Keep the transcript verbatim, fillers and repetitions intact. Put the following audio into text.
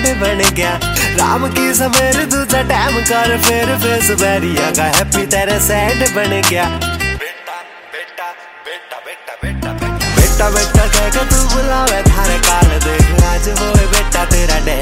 बन गया। राम की सवेर दूजा टाइम कर फिर फेस बैरिया का हैप्पी तेरे सैड बन गया। बेटा बेटा बेटा बेटा बेटा बेटा बेटा बेटा कह के तू बुलावे थारे काल देख आज वो बेटा तेरा डैड